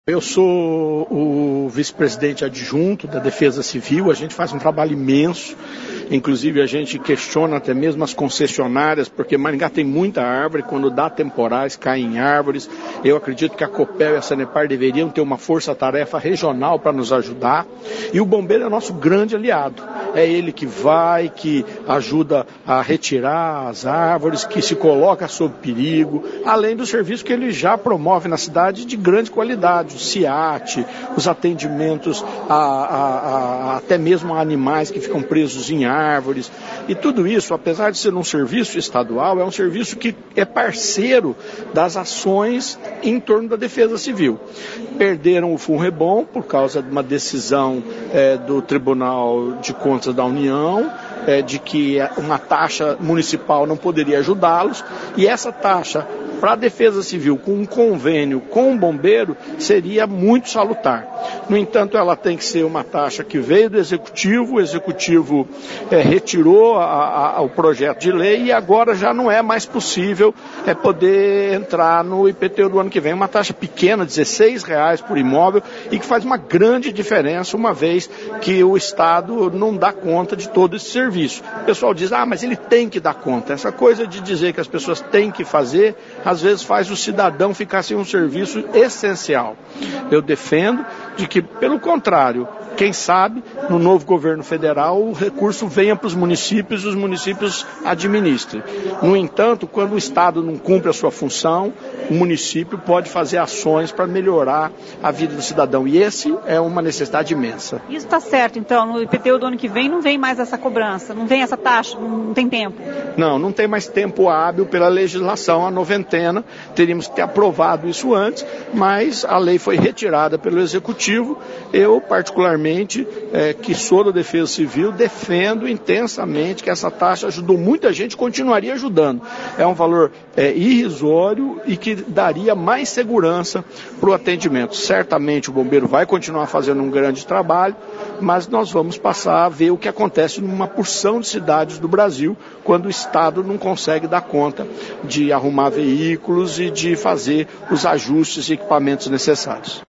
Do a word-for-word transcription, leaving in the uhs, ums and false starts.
Eu sou o vice-presidente adjunto da Defesa Civil, a gente faz um trabalho imenso, inclusive a gente questiona até mesmo as concessionárias, porque Maringá tem muita árvore, quando dá temporais caem árvores. Eu acredito que a Copel e a Sanepar deveriam ter uma força-tarefa regional para nos ajudar, e o bombeiro é nosso grande aliado. É ele que vai, que ajuda a retirar as árvores, que se coloca sob perigo, além do serviço que ele já promove na cidade de grande qualidade. O SIAT, os atendimentos a, a, a, até mesmo a animais que ficam presos em árvores. E tudo isso, apesar de ser um serviço estadual, é um serviço que é parceiro das ações em torno da Defesa Civil. Perderam o FUNREBOM por causa de uma decisão é, do Tribunal de Contas da União, é, de que uma taxa municipal não poderia ajudá-los, e essa taxa para a Defesa Civil, com um convênio com o bombeiro, seria muito salutar. No entanto, ela tem que ser uma taxa que veio do Executivo, o Executivo é, retirou a, a, o projeto de lei e agora já não é mais possível é, poder entrar no I P T U do ano que vem. Uma taxa pequena, dezesseis reais por imóvel, e que faz uma grande diferença, uma vez que o Estado não dá conta de todo esse serviço. O pessoal diz, ah, mas ele tem que dar conta. Essa coisa de dizer que as pessoas têm que fazer, às vezes faz o cidadão ficar sem um serviço essencial. Eu defendo de que, pelo contrário, quem sabe, no novo governo federal, o recurso venha para os municípios e os municípios administrem. No entanto, quando o Estado não cumpre a sua função, o município pode fazer ações para melhorar a vida do cidadão. E esse é uma necessidade imensa. Isso está certo, então, no I P T U do ano que vem não vem mais essa cobrança, não vem essa taxa, não tem tempo? Não, não tem mais tempo hábil pela legislação, a noventena, teríamos que ter aprovado isso antes, mas a lei foi retirada pelo Executivo. Eu, particularmente, é, que sou da Defesa Civil, defendo intensamente que essa taxa ajudou muita gente, continuaria ajudando. É um valor é, irrisório e que daria mais segurança para o atendimento. Certamente o bombeiro vai continuar fazendo um grande trabalho, mas nós vamos passar a ver o que acontece numa porção de cidades do Brasil, quando o Estado não consegue dar conta de arrumar veículos e de fazer os ajustes e equipamentos necessários.